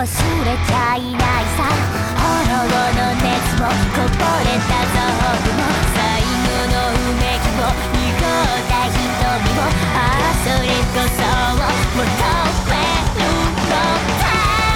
忘れちゃいないさ。炎の熱もこぼれた臓器も最後のうめきも濁った瞳も、ああそれこそを求めるのだ。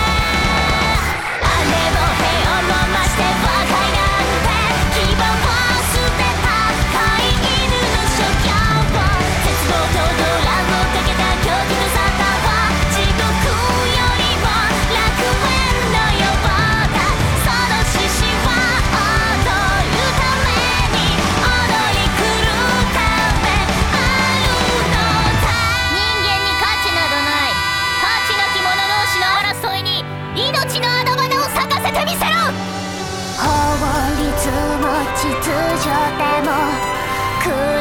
あれもへを飲ましてバカになんて牙を捨てた飼い犬の所業を、絶望とドラをかけた狂気の沙汰は地獄よりも楽園のようだ。その獅子は踊るために踊り狂うためあるのだ。人間に価値などない。価値なき者同士の争いに命のあだ花を咲かせてみせろ。法律も秩序でも